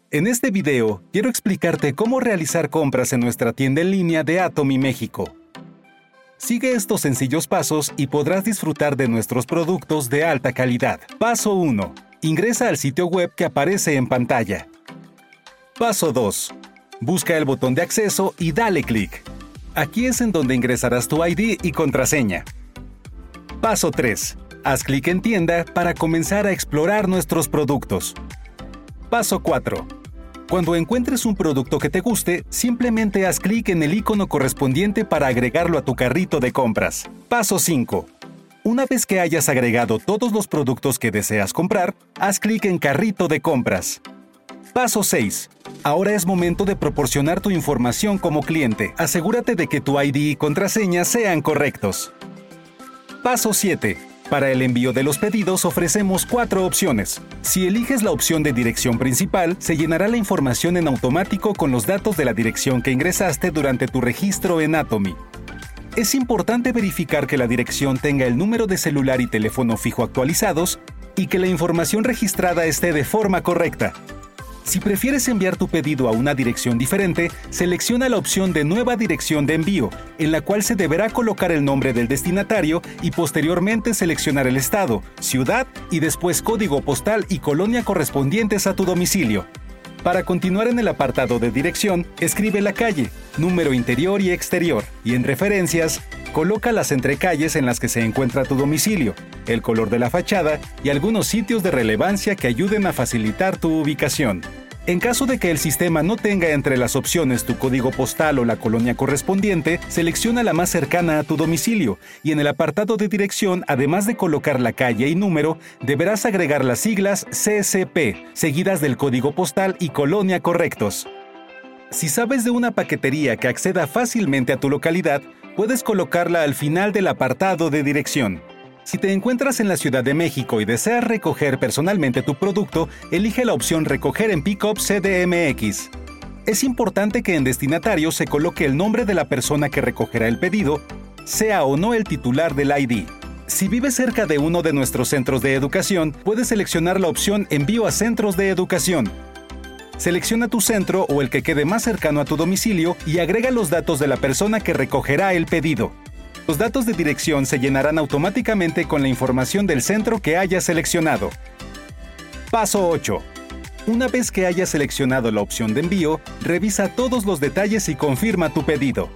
En este video, quiero explicarte cómo realizar compras en nuestra tienda en línea de Atomy México. Sigue estos sencillos pasos y podrás disfrutar de nuestros productos de alta calidad. Paso 1. Ingresa al sitio web que aparece en pantalla. Paso 2. Busca el botón de acceso y dale clic. Aquí es en donde ingresarás tu ID y contraseña. Paso 3. Haz clic en tienda para comenzar a explorar nuestros productos. Paso 4. Cuando encuentres un producto que te guste, simplemente haz clic en el icono correspondiente para agregarlo a tu carrito de compras. Paso 5. Una vez que hayas agregado todos los productos que deseas comprar, haz clic en carrito de compras. Paso 6. Ahora es momento de proporcionar tu información como cliente. Asegúrate de que tu ID y contraseña sean correctos. Paso 7. Para el envío de los pedidos ofrecemos 4 opciones. Si eliges la opción de dirección principal, se llenará la información en automático con los datos de la dirección que ingresaste durante tu registro en Atomy. Es importante verificar que la dirección tenga el número de celular y teléfono fijo actualizados y que la información registrada esté de forma correcta. Si prefieres enviar tu pedido a una dirección diferente, selecciona la opción de Nueva dirección de envío, en la cual se deberá colocar el nombre del destinatario y posteriormente seleccionar el estado, ciudad y después código postal y colonia correspondientes a tu domicilio. Para continuar en el apartado de dirección, escribe la calle, número interior y exterior, y en referencias, coloca las entrecalles en las que se encuentra tu domicilio, el color de la fachada y algunos sitios de relevancia que ayuden a facilitar tu ubicación. En caso de que el sistema no tenga entre las opciones tu código postal o la colonia correspondiente, selecciona la más cercana a tu domicilio y en el apartado de dirección, además de colocar la calle y número, deberás agregar las siglas CCP, seguidas del código postal y colonia correctos. Si sabes de una paquetería que acceda fácilmente a tu localidad, puedes colocarla al final del apartado de dirección. Si te encuentras en la Ciudad de México y deseas recoger personalmente tu producto, elige la opción Recoger en Pickup CDMX. Es importante que en destinatario se coloque el nombre de la persona que recogerá el pedido, sea o no el titular del ID. Si vives cerca de uno de nuestros centros de educación, puedes seleccionar la opción Envío a centros de educación. Selecciona tu centro o el que quede más cercano a tu domicilio y agrega los datos de la persona que recogerá el pedido. Los datos de dirección se llenarán automáticamente con la información del centro que hayas seleccionado. Paso 8. Una vez que hayas seleccionado la opción de envío, revisa todos los detalles y confirma tu pedido.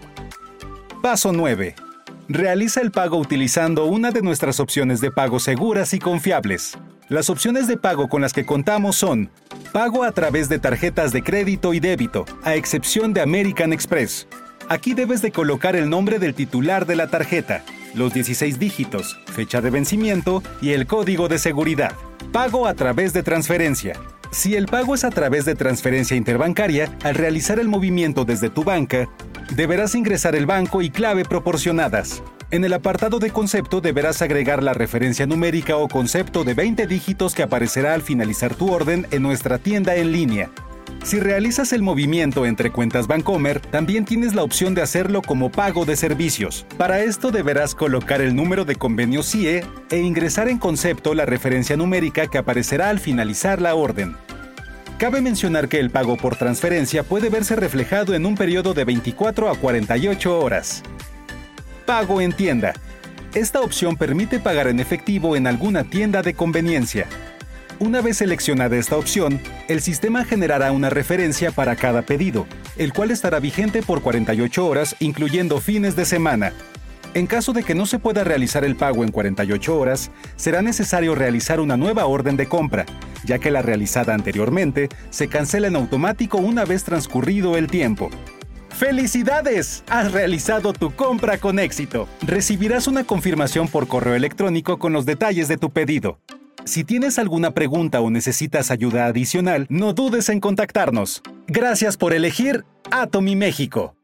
Paso 9. Realiza el pago utilizando una de nuestras opciones de pago seguras y confiables. Las opciones de pago con las que contamos son pago a través de tarjetas de crédito y débito, a excepción de American Express. Aquí debes de colocar el nombre del titular de la tarjeta, los 16 dígitos, fecha de vencimiento y el código de seguridad. Pago a través de transferencia. Si el pago es a través de transferencia interbancaria, al realizar el movimiento desde tu banca, deberás ingresar el banco y clave proporcionadas. En el apartado de concepto deberás agregar la referencia numérica o concepto de 20 dígitos que aparecerá al finalizar tu orden en nuestra tienda en línea. Si realizas el movimiento entre cuentas Bancomer, también tienes la opción de hacerlo como pago de servicios. Para esto deberás colocar el número de convenio CIE e ingresar en concepto la referencia numérica que aparecerá al finalizar la orden. Cabe mencionar que el pago por transferencia puede verse reflejado en un periodo de 24 a 48 horas. Pago en tienda. Esta opción permite pagar en efectivo en alguna tienda de conveniencia. Una vez seleccionada esta opción, el sistema generará una referencia para cada pedido, el cual estará vigente por 48 horas, incluyendo fines de semana. En caso de que no se pueda realizar el pago en 48 horas, será necesario realizar una nueva orden de compra, ya que la realizada anteriormente se cancela en automático una vez transcurrido el tiempo. ¡Felicidades! Has realizado tu compra con éxito. Recibirás una confirmación por correo electrónico con los detalles de tu pedido. Si tienes alguna pregunta o necesitas ayuda adicional, no dudes en contactarnos. Gracias por elegir Atomy México.